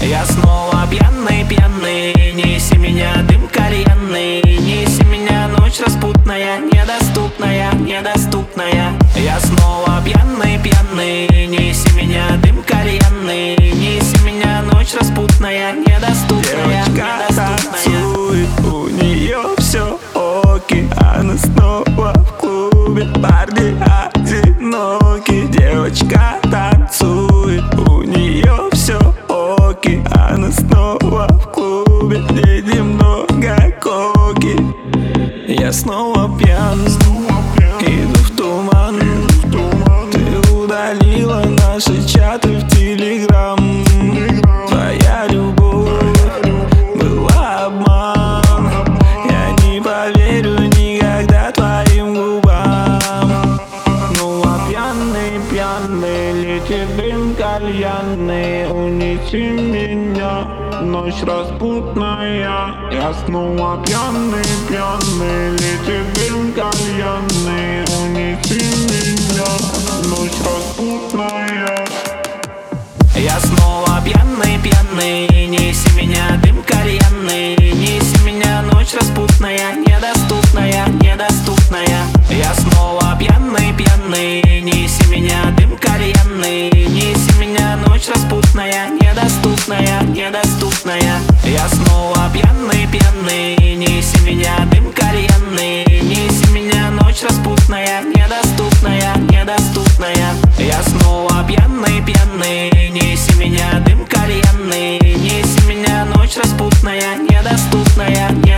Я снова пьяный, пьяный, неси меня дым кальянный, неси меня ночь распутная, недоступная, недоступная. Я снова пьяный, пьяный, неси меня дым кальянный, неси меня ночь распутная, недоступная, девочка танцует, у нее все оки, она снова в клубе, парни одиноки. Девочка танцует, у нее все оки, она снова в клубе, где немного коки. Я снова пьян, иду в туман. Ты удалила наши чаты в Телеграм. Твоя любовь была обман. Я не поверю никогда твоим губам. Ну а пьяный, пьяный летит дым кальянный, унеси меня, ночь распутная. Я снова пьяный, пьяный летит дым кальянный, унеси меня, ночь распутная. Я снова пьяный, пьяный, неси меня дым кальянный, неси меня ночь распутная, недоступная, недоступная. Я снова пьяный, пьяный, неси меня дым кальянный, неси меня ночь распутная, недоступная, недоступная. Я снова пьяный, пьяный, неси меня дым кальянный, неси меня ночь распутная, недоступная, недоступная. Я снова пьяный, пьяный, неси меня дым кальянный, неси меня ночь распутная, недоступная.